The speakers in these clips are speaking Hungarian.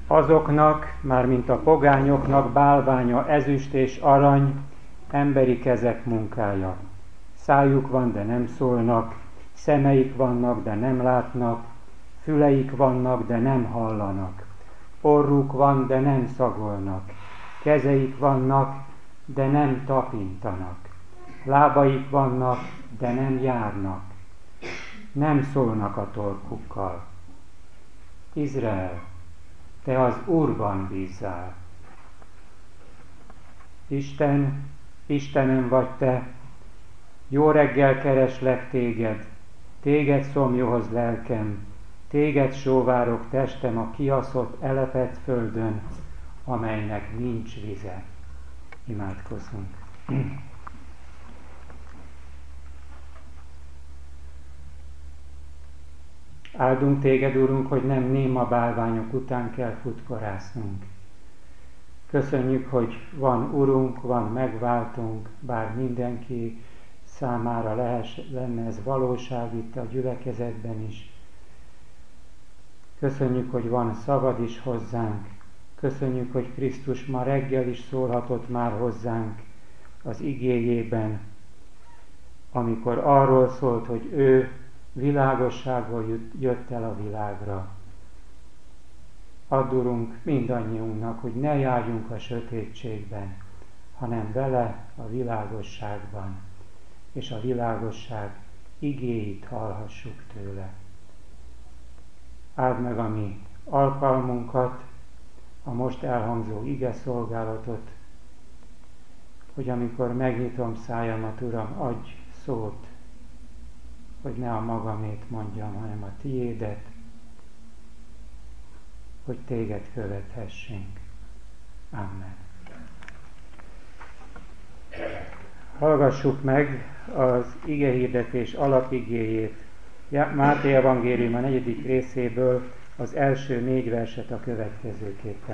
Azoknak, mármint a pogányoknak bálványa ezüst és arany, emberi kezek munkája. Szájuk van, de nem szólnak, szemeik vannak, de nem látnak, füleik vannak, de nem hallanak, orruk van, de nem szagolnak, kezeik vannak, de nem tapintanak, lábaik vannak, de nem járnak, nem szólnak a torkukkal. Izrael, te az Úrban bízzál. Isten, Istenem vagy te, jó reggel kereslek téged, téged szomjóhoz lelkem, téged sóvárok testem a kiaszott, elepett földön, amelynek nincs vize. Imádkozzunk. Áldunk téged, Úrunk, hogy nem néma bálványok után kell futkorásznunk. Köszönjük, hogy van Urunk, van megváltunk, bár mindenki számára lenne ez valóság itt a gyülekezetben is. Köszönjük, hogy van szavad is hozzánk. Köszönjük, hogy Krisztus ma reggel is szólhatott már hozzánk az igéjében, amikor arról szólt, hogy ő világosságból jött el a világra. Add, Urunk, mindannyiunknak, hogy ne járjunk a sötétségben, hanem vele a világosságban, és a világosság igéit hallhassuk tőle. Áld meg a mi alkalmunkat, a most elhangzó ige szolgálatot, hogy amikor megnyitom szájamat, Uram, adj szót, hogy ne a magamét mondjam, hanem a tiédet, hogy téged követhessünk. Amen. Hallgassuk meg az igehirdetés alapigéjét, Máté evangélium a 4. részéből, az első 4 verset a következőképpen.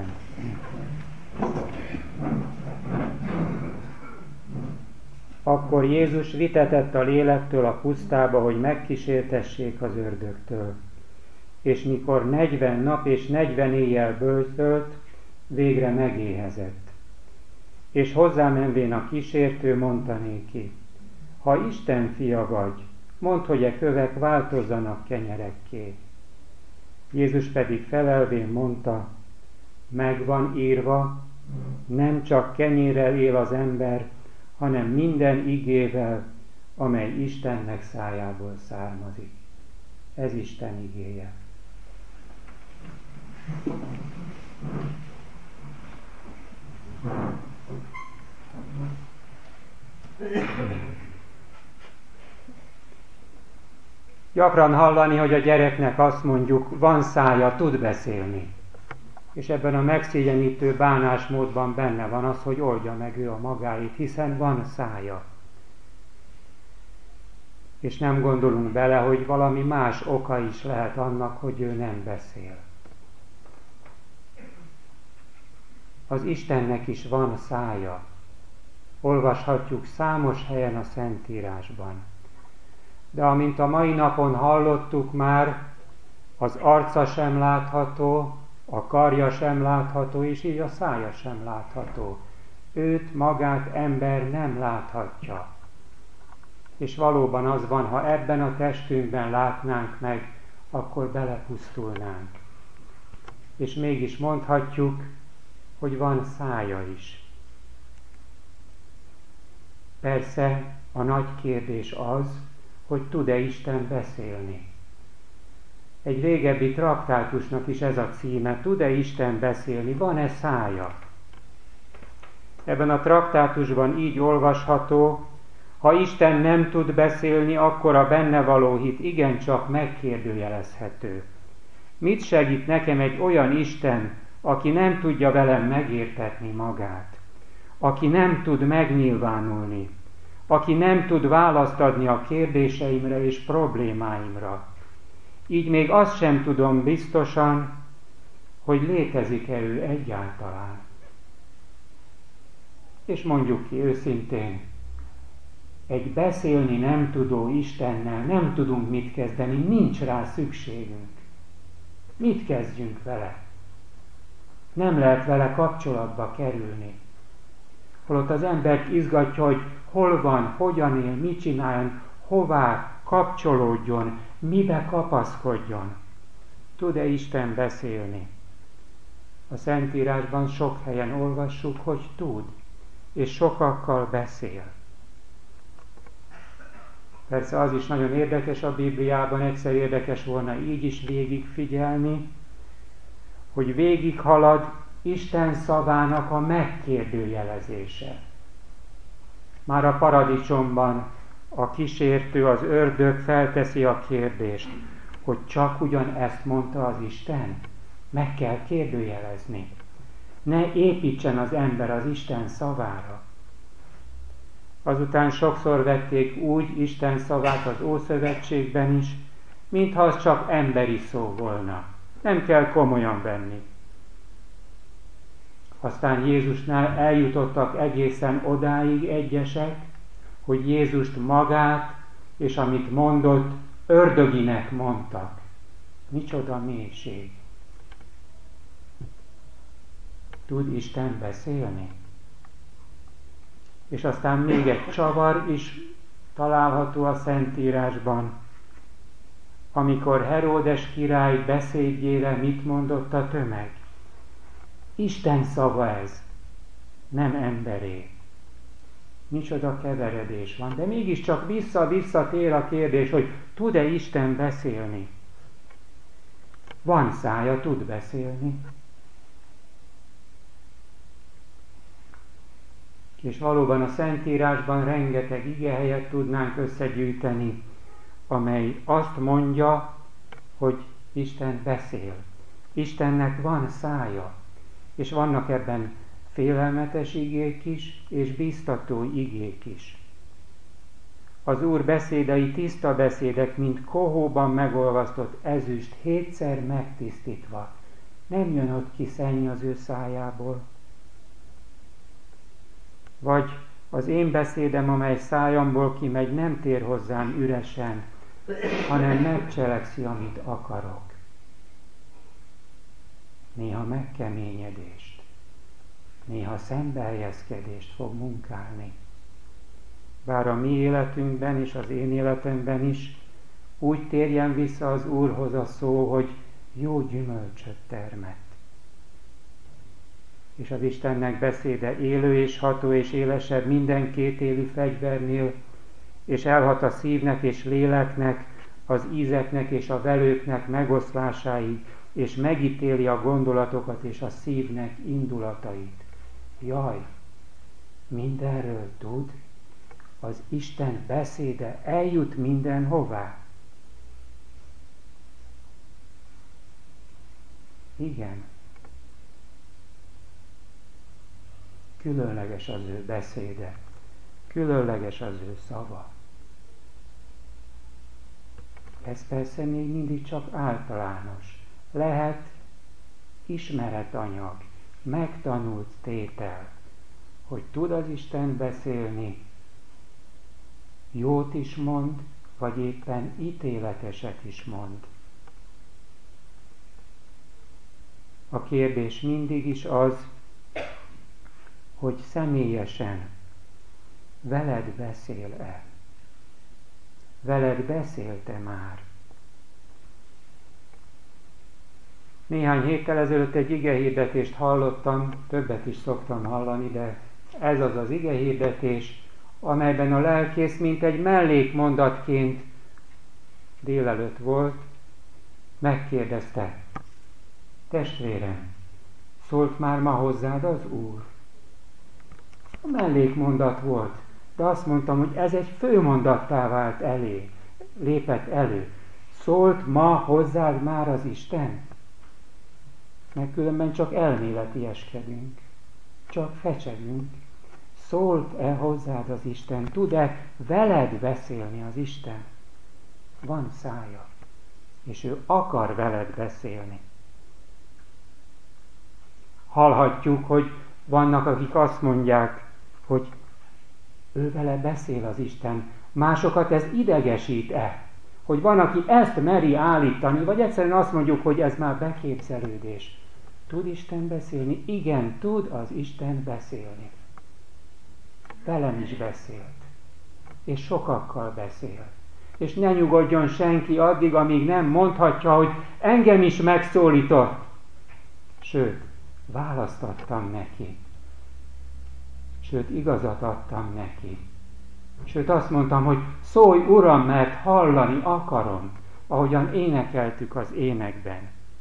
Akkor Jézus vitetett a lélektől a pusztába, hogy megkísértessék az ördögtől. És mikor 40 nap és 40 éjjel bőtölt, végre megéhezett. És hozzámenvén a kísértő mondta néki: ha Isten fia vagy, mondd, hogy e kövek változzanak kenyerekké. Jézus pedig felelvén mondta: megvan írva, nem csak kenyérrel él az ember, hanem minden igével, amely Istennek szájából származik. Ez Isten igéje. Gyakran hallani, hogy a gyereknek azt mondjuk, van szája, tud beszélni. És ebben a megszégyenítő bánásmódban benne van az, hogy oldja meg ő a magáit, hiszen van szája. És nem gondolunk bele, hogy valami más oka is lehet annak, hogy ő nem beszél. Az Istennek is van szája. Olvashatjuk számos helyen a Szentírásban. De amint a mai napon hallottuk már, az arca sem látható, a karja sem látható, és így a szája sem látható. Őt, magát ember nem láthatja. És valóban az van, ha ebben a testünkben látnánk meg, akkor belepusztulnánk. És mégis mondhatjuk, hogy van szája is. Persze a nagy kérdés az, hogy tud-e Isten beszélni. Egy régebbi traktátusnak is ez a címe, tud-e Isten beszélni, van-e szája? Ebben a traktátusban így olvasható: ha Isten nem tud beszélni, akkor a benne való hit igencsak megkérdőjelezhető. Mit segít nekem egy olyan Isten, aki nem tudja velem megértetni magát, aki nem tud megnyilvánulni, aki nem tud választ adni a kérdéseimre és problémáimra. Így még azt sem tudom biztosan, hogy létezik-e ő egyáltalán. És mondjuk ki őszintén, egy beszélni nem tudó Istennel nem tudunk mit kezdeni, nincs rá szükségünk. Mit kezdjünk vele? Nem lehet vele kapcsolatba kerülni. Holott az embert izgatja, hogy hol van, hogyan él, mit csináljon, hová kapcsolódjon, mibe kapaszkodjon. Tud-e Isten beszélni? A Szentírásban sok helyen olvassuk, hogy tud, és sokakkal beszél. Persze az is nagyon érdekes a Bibliában, egyszer érdekes volna így is végigfigyelni, hogy végighalad Isten szavának a megkérdőjelezése. Már a paradicsomban a kísértő, az ördög felteszi a kérdést, hogy csak ugyan ezt mondta az Isten? Meg kell kérdőjelezni. Ne építsen az ember az Isten szavára. Azután sokszor vették úgy Isten szavát az Ószövetségben is, mintha az csak emberi szó volna. Nem kell komolyan venni. Aztán Jézusnál eljutottak egészen odáig egyesek, hogy Jézust magát és amit mondott, ördöginek mondtak. Micsoda mélység! Tud Isten beszélni? És aztán még egy csavar is található a Szentírásban, amikor Heródes király beszédjére mit mondott a tömeg. Isten szava ez, nem emberé. Micsoda keveredés van, de mégiscsak vissza-vissza tér a kérdés, hogy tud-e Isten beszélni? Van szája, tud beszélni. És valóban a Szentírásban rengeteg igehelyet tudnánk összegyűjteni, amely azt mondja, hogy Isten beszél. Istennek van szája, és vannak ebben félelmetes igék is, és bíztató igék is. Az Úr beszédei tiszta beszédek, mint kohóban megolvasztott ezüst, 7-szer megtisztítva. Nem jön ott ki szenny az ő szájából. Vagy az én beszédem, amely szájamból kimegy, nem tér hozzám üresen, hanem megcselekszi, amit akarok. Néha megkeményedést, néha szembeelyezkedést fog munkálni. Bár a mi életünkben és az én életemben is úgy térjen vissza az Úrhoz a szó, hogy jó gyümölcsöt termett. És az Istennek beszéde élő és ható és élesebb minden kétélű fegyvernél, és elhat a szívnek és léleknek, az ízeknek és a velőknek megoszlásáig, és megítéli a gondolatokat és a szívnek indulatait. Jaj, mindenről tud, az Isten beszéde eljut mindenhová. Igen. Különleges az ő beszéde, különleges az ő szava. Ez persze még mindig csak általános. Lehet ismeretanyag, megtanult tétel, hogy tud az Isten beszélni, jót is mond, vagy éppen ítéleteset is mond. A kérdés mindig is az, hogy személyesen veled beszél-e? Veled beszélte már? Néhány héttel ezelőtt egy igehirdetést hallottam, többet is szoktam hallani, de ez az az igehirdetés, amelyben a lelkész mint egy mellékmondatként délelőtt volt, megkérdezte: testvérem, szólt már ma hozzád az Úr? A mellékmondat volt, de azt mondtam, hogy ez egy főmondattá vált lépett elő. Szólt ma hozzád már az Isten? Mert különben csak elméletieskedünk, csak fecsegünk. Szólt-e hozzád az Isten? Tud-e veled beszélni az Isten? Van szája, és ő akar veled beszélni. Hallhatjuk, hogy vannak, akik azt mondják, hogy ő vele beszél az Isten. Másokat ez idegesít-e? Hogy van, aki ezt meri állítani, vagy egyszerűen azt mondjuk, hogy ez már beképzelődés. Tud Isten beszélni? Igen, tud az Isten beszélni. Velem is beszélt. És sokakkal beszél. És ne nyugodjon senki addig, amíg nem mondhatja, hogy engem is megszólított. Sőt, választ adtam neki. Sőt, igazat adtam neki. Sőt, azt mondtam, hogy szólj, Uram, mert hallani akarom, ahogyan énekeltük az énekben.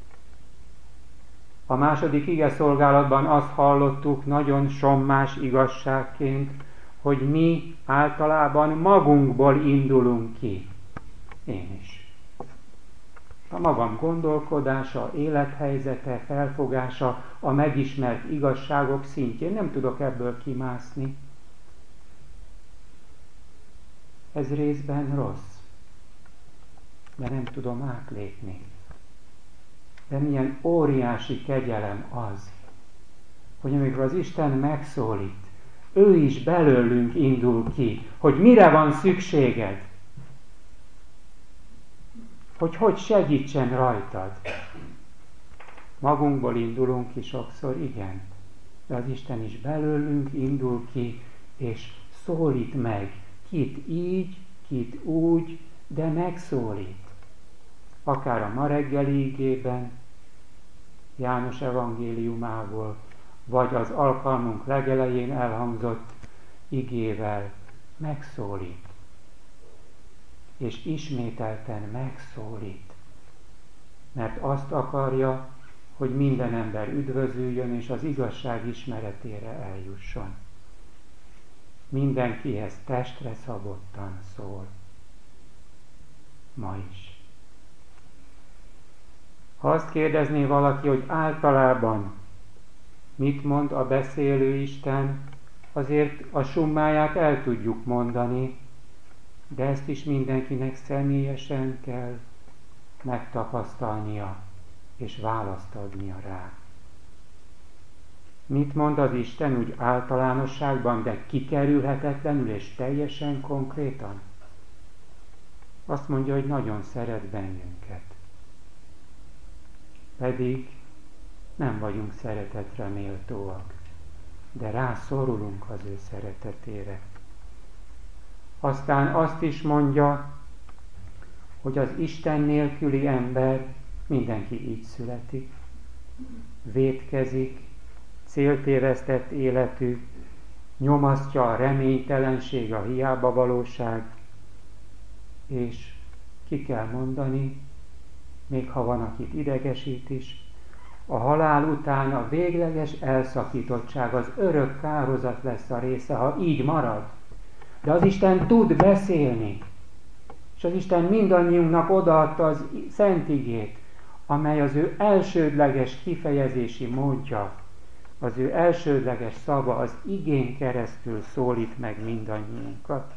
A második igeszolgálatban azt hallottuk nagyon sommás igazságként, hogy mi általában magunkból indulunk ki. Én is. A magam gondolkodása, élethelyzete, felfogása, a megismert igazságok szintjén nem tudok ebből kimászni. Ez részben rossz, de nem tudom átlépni. De milyen óriási kegyelem az, hogy amikor az Isten megszólít, ő is belőlünk indul ki, hogy mire van szükséged, hogy segítsen rajtad. Magunkból indulunk ki sokszor, igen, de az Isten is belőlünk indul ki, és szólít meg, kit így, kit úgy, de megszólít. Akár a ma reggeli igében, János evangéliumából, vagy az alkalmunk legelején elhangzott igével megszólít. És ismételten megszólít. Mert azt akarja, hogy minden ember üdvözüljön, és az igazság ismeretére eljusson. Mindenkihez testre szabottan szól. Ma is. Ha azt kérdezné valaki, hogy általában mit mond a beszélő Isten, azért a summáját el tudjuk mondani, de ezt is mindenkinek személyesen kell megtapasztalnia és választ adnia rá. Mit mond az Isten úgy általánosságban, de kikerülhetetlenül és teljesen konkrétan? Azt mondja, hogy nagyon szeret bennünket. Pedig nem vagyunk szeretetre méltóak, de rászorulunk az ő szeretetére. Aztán azt is mondja, hogy az Isten nélküli ember, mindenki így születik, vétkezik, céltévesztett életű, nyomasztja a reménytelenség, a hiába valóság, és ki kell mondani, még ha van, akit idegesít is, a halál után a végleges elszakítottság, az örök kárhozat lesz a része, ha így marad. De az Isten tud beszélni, és az Isten mindannyiunknak odaadta az Szent Igét, amely az ő elsődleges kifejezési módja, az ő elsődleges szava, az igén keresztül szólít meg mindannyiunkat.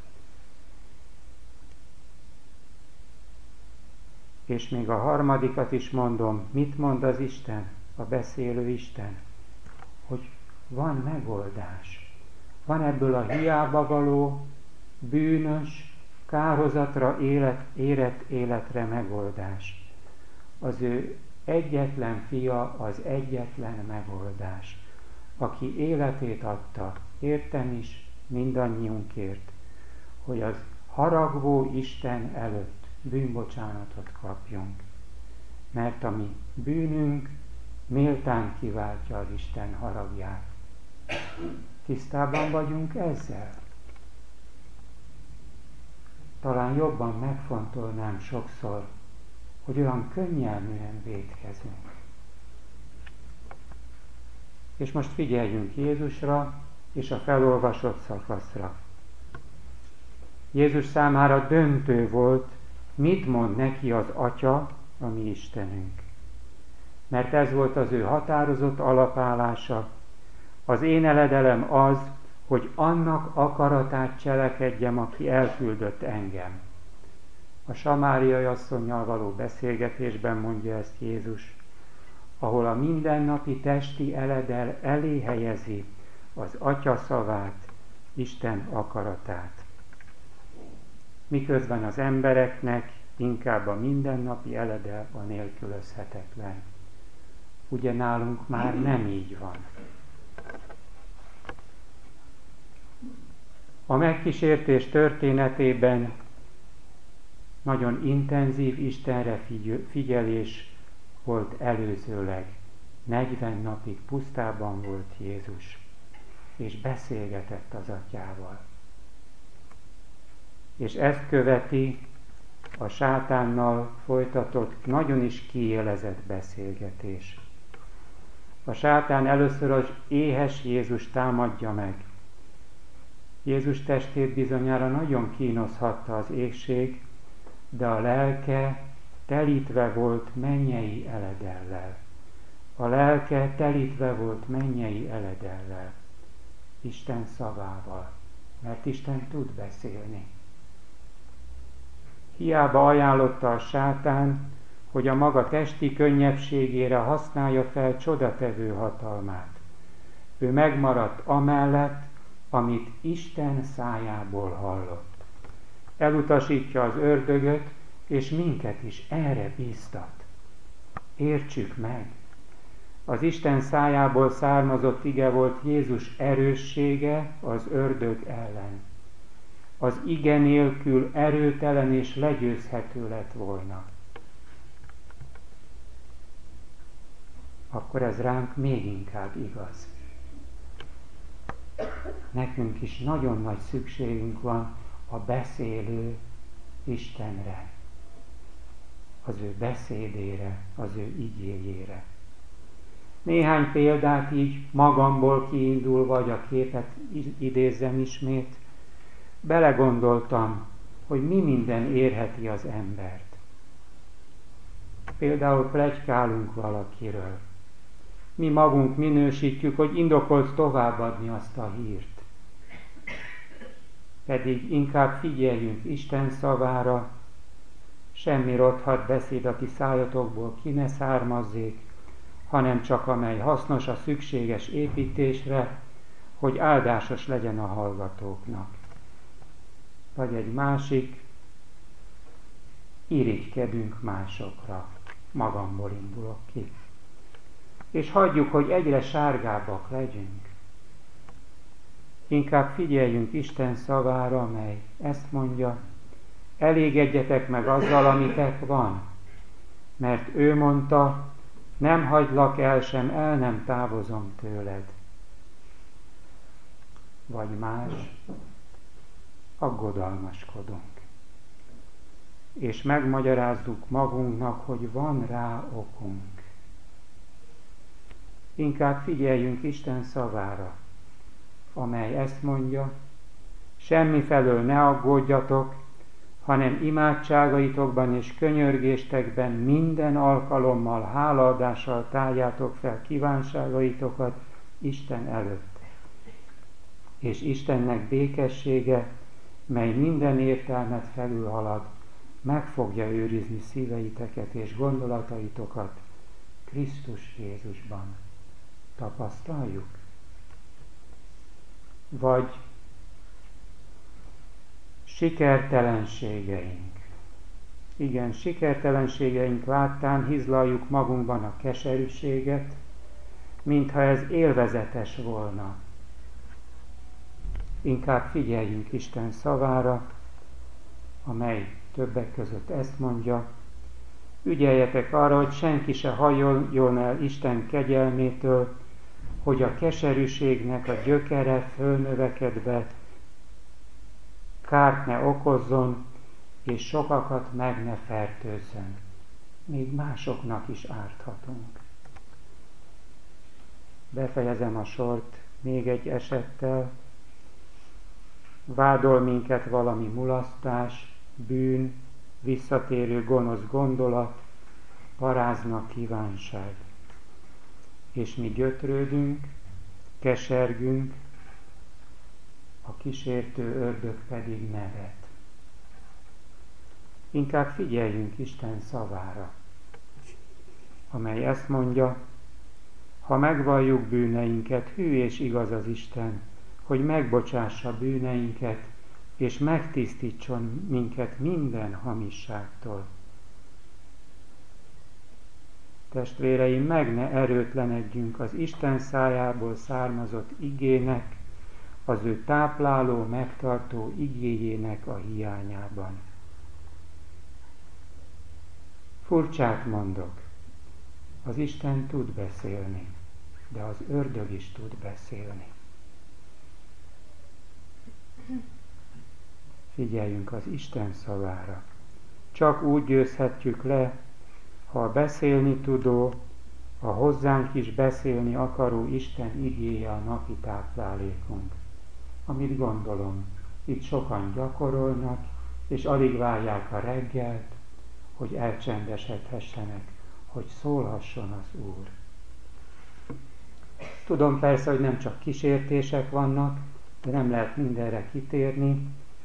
És még a harmadikat is mondom, mit mond az Isten, a beszélő Isten? Hogy van megoldás. Van ebből a hiába való, bűnös, kárhozatra érett életre megoldás. Az ő egyetlen fia az egyetlen megoldás, aki életét adta, értem is, mindannyiunkért, hogy az haragvó Isten előtt bűnbocsánatot kapjunk. Mert a mi bűnünk méltán kiváltja az Isten haragját. Tisztában vagyunk ezzel? Talán jobban megfontolnám sokszor, hogy olyan könnyelműen vétkezünk. És most figyeljünk Jézusra és a felolvasott szakaszra. Jézus számára döntő volt, mit mond neki az Atya, a mi Istenünk. Mert ez volt az ő határozott alapállása. Az én eledelem az, hogy annak akaratát cselekedjem, aki elküldött engem. A samáriai asszonnyal való beszélgetésben mondja ezt Jézus, ahol a mindennapi testi eledel elé helyezi az Atya szavát, Isten akaratát. Miközben az embereknek inkább a mindennapi eledel a nélkülözhetetlen. Ugye nálunk már nem így van. A megkísértés történetében nagyon intenzív Istenre figyelés volt előzőleg. 40 napig pusztában volt Jézus, és beszélgetett az Atyával. És ezt követi a sátánnal folytatott, nagyon is kiélezett beszélgetés. A sátán először az éhes Jézus támadja meg. Jézus testét bizonyára nagyon kínoszhatta az éhség, de a lelke telítve volt mennyei eledellel. A lelke telítve volt mennyei eledellel, Isten szavával, mert Isten tud beszélni. Hiába ajánlotta a sátán, hogy a maga testi könnyebbségére használja fel csodatevő hatalmát. Ő megmaradt amellett, amit Isten szájából hallott. Elutasítja az ördögöt, és minket is erre bíztat. Értsük meg! Az Isten szájából származott ige volt Jézus erőssége az ördög ellen. Az ige nélkül erőtelen és legyőzhető lett volna. Akkor ez ránk még inkább igaz. Nekünk is nagyon nagy szükségünk van a beszélő Istenre, az ő beszédére, az ő igéjére. Néhány példát így magamból kiindul, vagy a képet idézzem ismét, belegondoltam, hogy mi minden érheti az embert. Például pletykálunk valakiről. Mi magunk minősítjük, hogy indokolt továbbadni azt a hírt. Pedig inkább figyeljünk Isten szavára, semmi rothadt beszéd a ti szájatokból ki ne származzék, hanem csak amely hasznos a szükséges építésre, hogy áldásos legyen a hallgatóknak. Vagy egy másik, irigykedünk másokra, magamból indulok ki. És hagyjuk, hogy egyre sárgábbak legyünk. Inkább figyeljünk Isten szavára, mely ezt mondja, elégedjetek meg azzal, amitek van, mert ő mondta, nem hagylak el, sem el nem távozom tőled. Vagy más, aggodalmaskodunk. És megmagyarázzuk magunknak, hogy van rá okunk. Inkább figyeljünk Isten szavára, amely ezt mondja, semmifelől ne aggódjatok, hanem imádságaitokban és könyörgéstekben minden alkalommal hálaadással tárjátok fel kívánságaitokat Isten előtt. És Istennek békessége, mely minden értelmet felülhalad, meg fogja őrizni szíveiteket és gondolataitokat Krisztus Jézusban. Tapasztaljuk? Vagy sikertelenségeink. Igen, sikertelenségeink láttán hizlaljuk magunkban a keserűséget, mintha ez élvezetes volna. Inkább figyeljünk Isten szavára, amely többek között ezt mondja, ügyeljetek arra, hogy senki se hajoljon el Isten kegyelmétől, hogy a keserűségnek a gyökere fölnövekedve kárt ne okozzon, és sokakat meg ne fertőzzön. Még másoknak is árthatunk. Befejezem a sort még egy esettel. Vádol minket valami mulasztás, bűn, visszatérő gonosz gondolat, parázna kívánság. És mi gyötrődünk, kesergünk, a kísértő ördög pedig nevet. Inkább figyeljünk Isten szavára, amely ezt mondja, ha megvalljuk bűneinket, hű és igaz az Isten, hogy megbocsássa bűneinket, és megtisztítson minket minden hamisságtól. Testvéreim, meg ne erőtlenedjünk az Isten szájából származott igének, az ő tápláló, megtartó igéjének a hiányában. Furcsát mondok, az Isten tud beszélni, de az ördög is tud beszélni. Figyeljünk az Isten szavára. Csak úgy győzhetjük le, ha a beszélni tudó, a hozzánk is beszélni akaró Isten igéje a napi táplálékunk. Amit gondolom, itt sokan gyakorolnak, és alig várják a reggelt, hogy elcsendesedhessenek, hogy szólhasson az Úr. Tudom persze, hogy nem csak kísértések vannak, de nem lehet mindenre kitérni.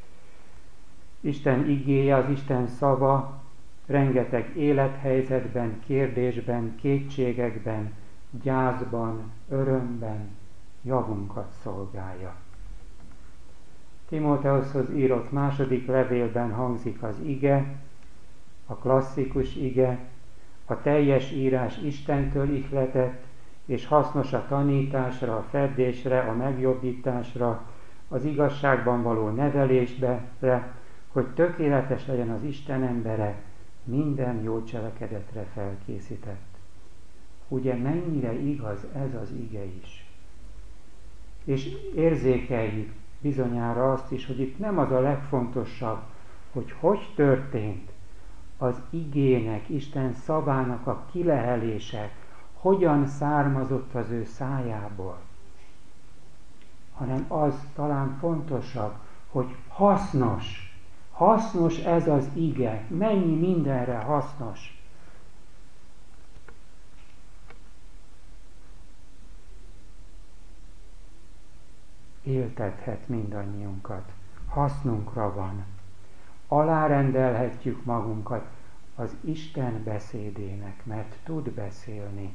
Isten igéje, az Isten szava rengeteg élethelyzetben, kérdésben, kétségekben, gyászban, örömben javunkat szolgálja. Timóteushoz írott második levélben hangzik az ige, a klasszikus ige, a teljes írás Istentől ihletett, és hasznos a tanításra, a ferdésre, a megjobbításra, az igazságban való nevelésre, hogy tökéletes legyen az Isten embere, minden jó cselekedetre felkészített. Ugye mennyire igaz ez az ige is? És érzékeljük bizonyára azt is, hogy itt nem az a legfontosabb, hogy történt az igének, Isten szavának a kilehelése, hogyan származott az ő szájából, hanem az talán fontosabb, hogy hasznos ez az ige, mennyi mindenre hasznos. Éltethet mindannyiunkat, hasznunkra van. Alárendelhetjük magunkat az Isten beszédének, mert tud beszélni.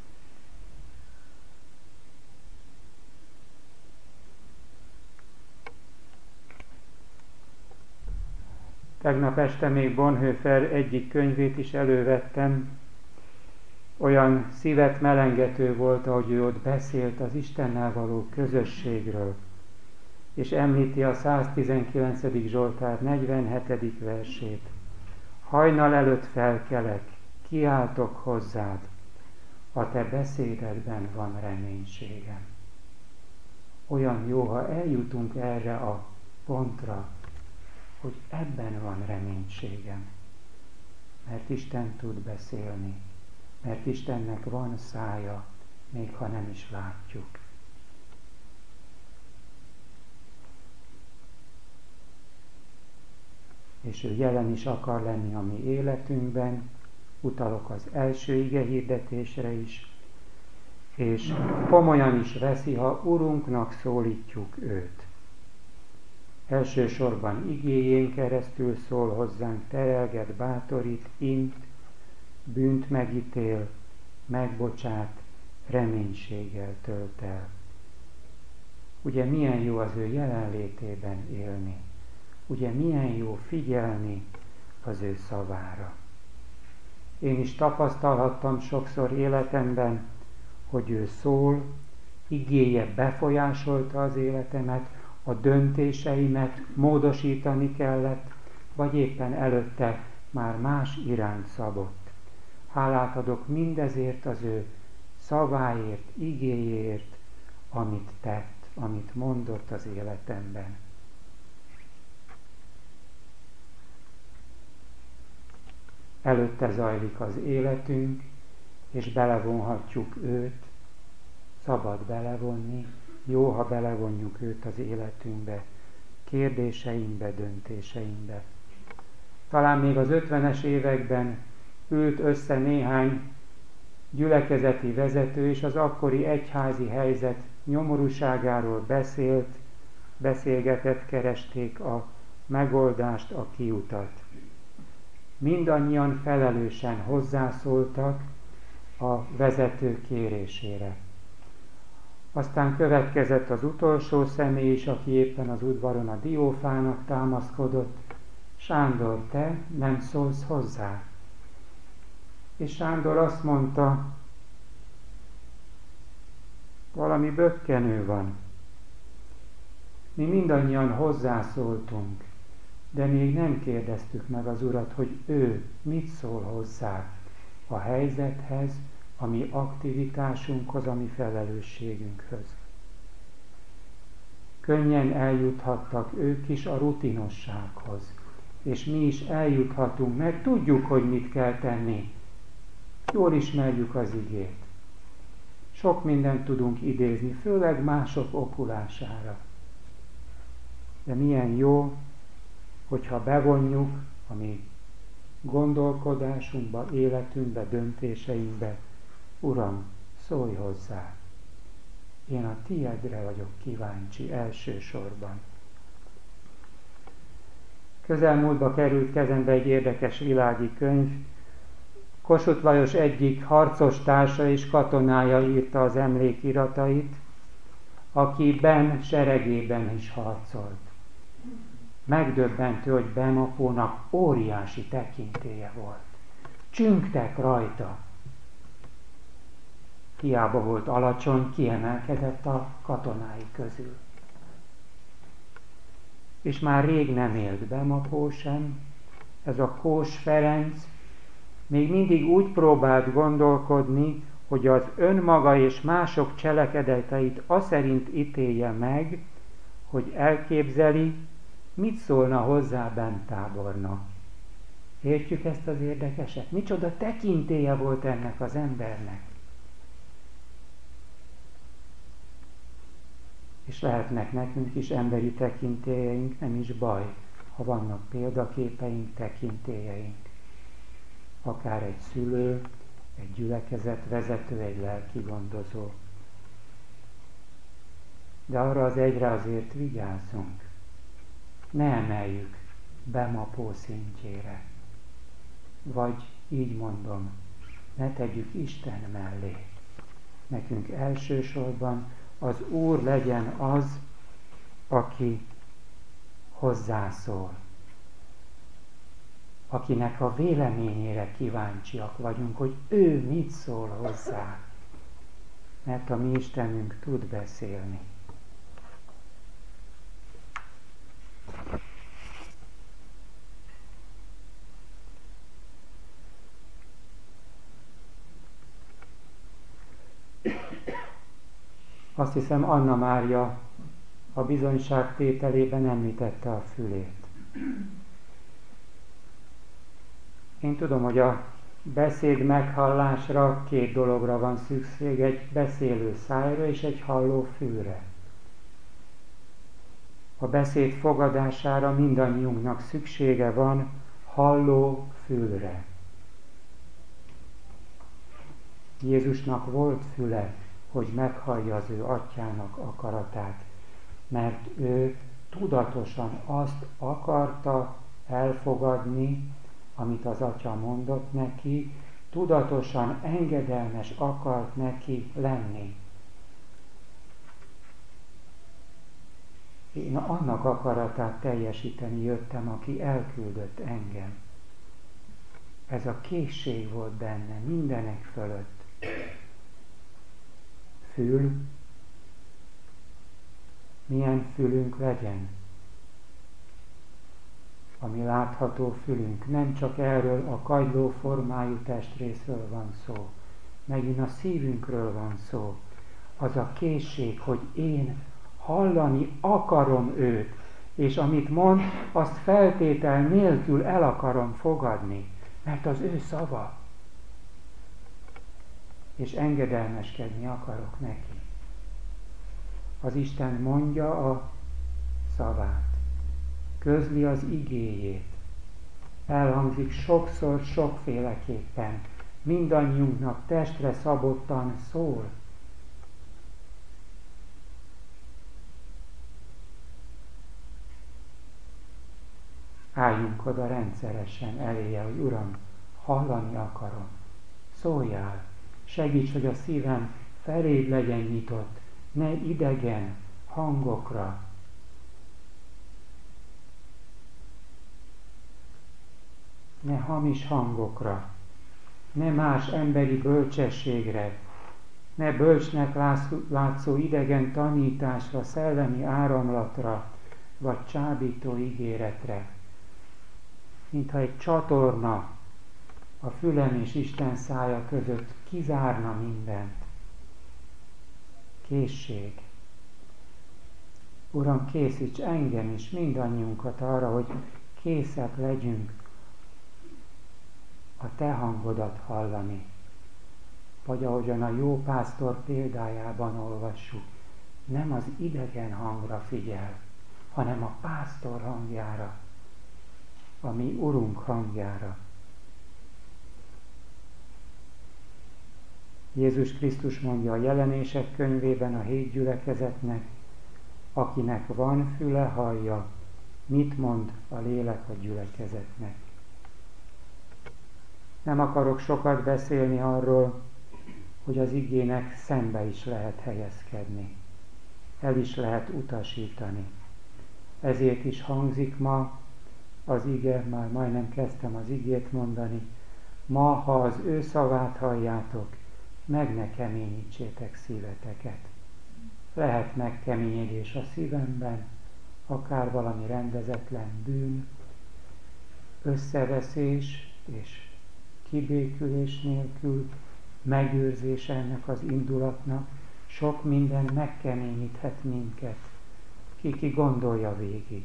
Tegnap este még Bonhoeffer egyik könyvét is elővettem. Olyan szívet melengető volt, ahogy ő ott beszélt az Istennel való közösségről, és említi a 119. Zsoltár 47. versét. Hajnal előtt felkelek, kiáltok hozzád, a te beszédedben van reménységem. Olyan jó, ha eljutunk erre a pontra, hogy ebben van reménységem, mert Isten tud beszélni, mert Istennek van szája, még ha nem is látjuk. És ő jelen is akar lenni a mi életünkben, utalok az első ige hirdetésre is, és komolyan is veszi, ha Urunknak szólítjuk őt. Elsősorban igéjén keresztül szól hozzánk, terelget, bátorít, int, bűnt megítél, megbocsát, reménységgel tölt el. Ugye milyen jó az ő jelenlétében élni, ugye milyen jó figyelni az ő szavára. Én is tapasztalhattam sokszor életemben, hogy ő szól, igéje befolyásolta az életemet, a döntéseimet módosítani kellett, vagy éppen előtte már más irányt szabott. Hálát adok mindezért az ő szaváért, igéjéért, amit tett, amit mondott az életemben. Előtte zajlik az életünk, és belevonhatjuk őt, szabad belevonni, jó, ha belevonjuk őt az életünkbe, kérdéseinkbe, döntéseinkbe. Talán még az 50-es években ült össze néhány gyülekezeti vezető, és az akkori egyházi helyzet nyomorúságáról beszélgetett, keresték a megoldást, a kiutat. Mindannyian felelősen hozzászóltak a vezető kérésére. Aztán következett az utolsó személy is, aki éppen az udvaron a diófának támaszkodott. Sándor, te nem szólsz hozzá? És Sándor azt mondta, valami bökkenő van. Mi mindannyian hozzászóltunk, de még nem kérdeztük meg az Urat, hogy ő mit szól hozzá a helyzethez, a mi aktivitásunkhoz, a mi felelősségünkhöz. Könnyen eljuthattak ők is a rutinossághoz, és mi is eljuthatunk, mert tudjuk, hogy mit kell tenni. Jól ismerjük az igét. Sok mindent tudunk idézni, főleg mások okulására. De milyen jó, hogyha bevonjuk a mi gondolkodásunkba, életünkbe, döntéseinkbe. Uram, szólj hozzá! Én a tiedre vagyok kíváncsi elsősorban. Közelmúltba került kezembe egy érdekes világi könyv. Kossuth Lajos egyik harcos társa és katonája írta az emlékiratait, aki Ben seregében is harcolt. Megdöbbentő, hogy Ben apónak óriási tekintélye volt. Csüngtek rajta. Hiába volt alacsony, kiemelkedett a katonái közül. És már rég nem élt Ben apó sem, ez a Kós Ferenc még mindig úgy próbált gondolkodni, hogy az önmaga és mások cselekedeteit aszerint ítélje meg, hogy elképzeli, mit szólna hozzá Ben tábornok. Értjük ezt az érdekeset? Micsoda tekintélye volt ennek az embernek. És lehetnek nekünk is emberi tekintélyeink, nem is baj, ha vannak példaképeink, tekintélyeink. Akár egy szülő, egy gyülekezetvezető, egy lelki gondozó. De arra az egyre azért vigyázzunk. Ne emeljük bemapó szintjére. Vagy így mondom, ne tegyük Isten mellé. Nekünk elsősorban az Úr legyen az, aki hozzászól. Akinek a véleményére kíváncsiak vagyunk, hogy ő mit szól hozzá. Mert a mi Istenünk tud beszélni. Azt hiszem, Anna Mária a bizonyságtételében említette a fülét. Én tudom, hogy a beszéd meghallásra 2 dologra van szükség, egy beszélő szájra és egy halló fülre. A beszéd fogadására mindannyiunknak szüksége van halló fülre. Jézusnak volt füle, hogy meghallja az ő atyának akaratát, mert ő tudatosan azt akarta elfogadni, amit az atya mondott neki, tudatosan engedelmes akart neki lenni. Én annak akaratát teljesíteni jöttem, aki elküldött engem. Ez a készség volt benne, mindenek fölött. Fül, milyen fülünk legyen? A mi látható fülünk, nem csak erről a kagyló formájú testrészről van szó, megint a szívünkről van szó. Az a készség, hogy én hallani akarom őt, és amit mond, azt feltétel nélkül el akarom fogadni, mert az ő szava. És engedelmeskedni akarok neki. Az Isten mondja a szavát, közli az igéjét, elhangzik sokszor, sokféleképpen, mindannyiunknak testre szabottan szól. Álljunk oda rendszeresen eléje, hogy Uram, hallani akarom, szóljál, segíts, hogy a szívem feléd legyen nyitott, ne idegen hangokra. Ne hamis hangokra, ne más emberi bölcsességre, ne bölcsnek látszó idegen tanításra, szellemi áramlatra, vagy csábító ígéretre, mintha egy csatorna a fülem és Isten szája között kizárna mindent. Készség. Uram, készíts engem is, mindannyiunkat arra, hogy készek legyünk a Te hangodat hallani. Vagy ahogyan a jó pásztor példájában olvassuk, nem az idegen hangra figyel, hanem a pásztor hangjára, a mi Urunk hangjára. Jézus Krisztus mondja a Jelenések könyvében a 7 gyülekezetnek, akinek van füle, hallja, mit mond a lélek a gyülekezetnek. Nem akarok sokat beszélni arról, hogy az igének szembe is lehet helyezkedni. El is lehet utasítani. Ezért is hangzik ma az ige, már majdnem kezdtem az igét mondani, ma, ha az ő szavát halljátok, meg ne keményítsétek szíveteket. Lehet megkeményedés a szívemben, akár valami rendezetlen bűn, összeveszés és kibékülés nélkül, megőrzés ennek az indulatnak, sok minden megkeményíthet minket, ki gondolja végig.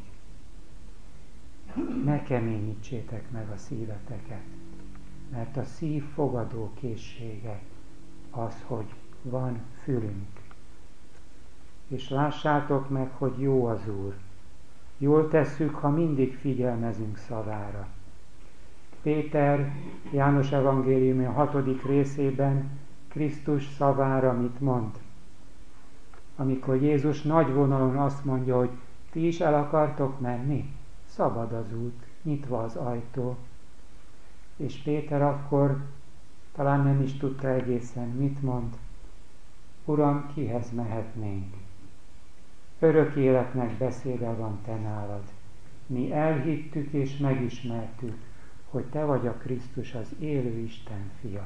Ne keményítsétek meg a szíveteket, mert a szív fogadó készsége az, hogy van fülünk. És lássátok meg, hogy jó az Úr. Jól tesszük, ha mindig figyelmezünk szavára. Péter János evangéliumi 6. részében Krisztus szavára mit mond? Amikor Jézus nagy vonalon azt mondja, hogy ti is el akartok menni, szabad az út, nyitva az ajtó. És Péter akkor talán nem is tudta egészen, mit mond. Uram, kihez mehetnénk? Örök életnek beszéde van te nálad. Mi elhittük és megismertük, hogy te vagy a Krisztus, az élő Isten fia.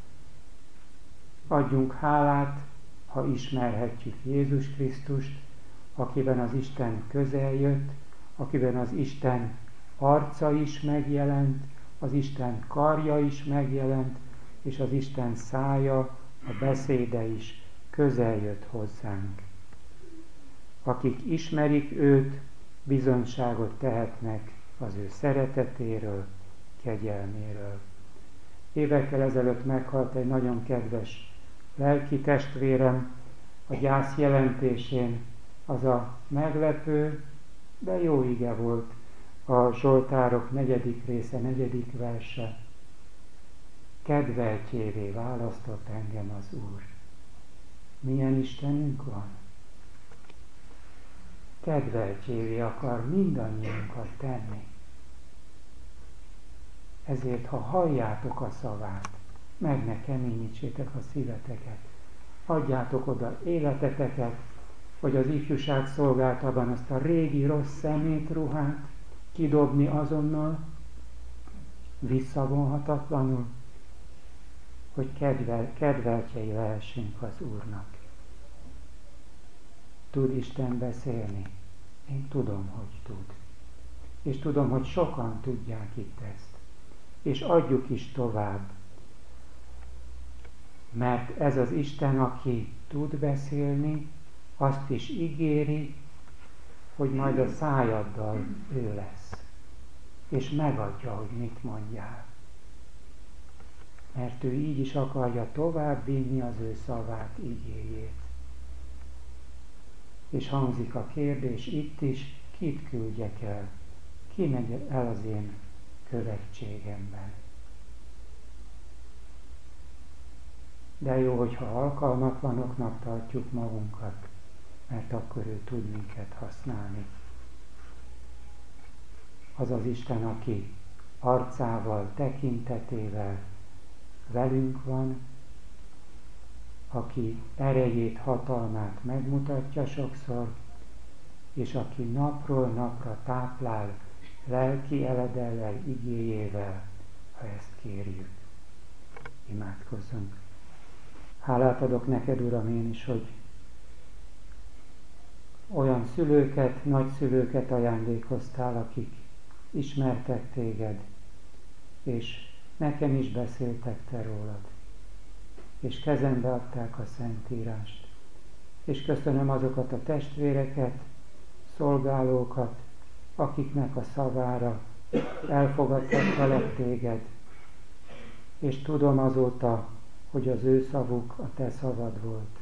Adjunk hálát, ha ismerhetjük Jézus Krisztust, akiben az Isten közel jött, akiben az Isten arca is megjelent, az Isten karja is megjelent, és az Isten szája, a beszéde is közel jött hozzánk. Akik ismerik őt, bizonyságot tehetnek az ő szeretetéről, kegyelméről. Évekkel ezelőtt meghalt egy nagyon kedves lelki testvérem, a gyász jelentésén az a meglepő, de jó ige volt a Zsoltárok 4. része, 4. verse. Kedveltjévé választott engem az Úr. Milyen Istenünk van? Kedveltjévé akar mindannyiunkat tenni. Ezért, ha halljátok a szavát, meg ne keményítsétek a szíveteket, adjátok oda életeteket, hogy az ifjúság szolgáltában azt a régi rossz szemétruhát kidobni azonnal, visszavonhatatlanul, hogy kedveltjei lehessünk az Úrnak. Tud Isten beszélni? Én tudom, hogy tud. És tudom, hogy sokan tudják itt ezt. És adjuk is tovább. Mert ez az Isten, aki tud beszélni, azt is ígéri, hogy majd a szájaddal ő lesz. És megadja, hogy mit mondjál. Mert ő így is akarja tovább vinni az ő szavát, igéjét. És hangzik a kérdés itt is, kit küldjek el? Ki megy el az én követségemben? De jó, hogyha alkalmatlanoknak tartjuk magunkat, mert akkor ő tud minket használni. Az az Isten, aki arcával, tekintetével velünk van, aki erejét, hatalmát megmutatja sokszor, és aki napról napra táplál lelki eledellel, igéjével, ha ezt kérjük. Imádkozzunk. Hálát adok neked, Uram, én is, hogy olyan szülőket, nagyszülőket ajándékoztál, akik ismertek téged, és nekem is beszéltek te rólad, és kezembe adták a Szentírást. És köszönöm azokat a testvéreket, szolgálókat, akiknek a szavára elfogadtattalak téged, és tudom azóta, hogy az ő szavuk a te szavad volt,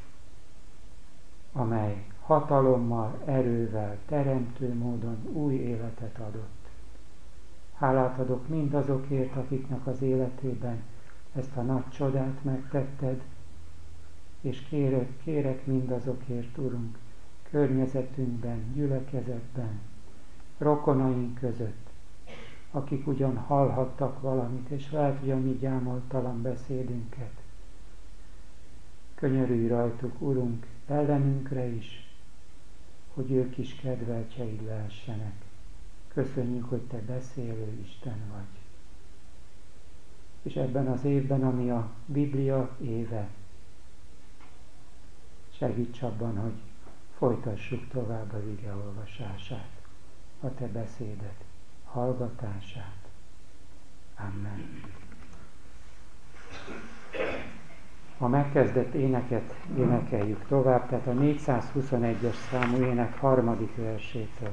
amely hatalommal, erővel, teremtő módon új életet adott. Hálát adok mindazokért, akiknek az életében ezt a nagy csodát megtetted, és kérek mindazokért, Urunk, környezetünkben, gyülekezetben, rokonaink között, akik ugyan hallhattak valamit, és lehet, hogy a mi gyámoltalan beszédünket. Könyörülj rajtuk, Urunk, ellenünkre is, hogy ők is kedveltseid lehessenek. Köszönjük, hogy te beszélő Isten vagy. És ebben az évben, ami a Biblia éve, segíts abban, hogy folytassuk tovább az ige olvasását, a te beszédet, hallgatását. Amen. A megkezdett éneket énekeljük tovább, tehát a 421-es számú ének 3. versétől.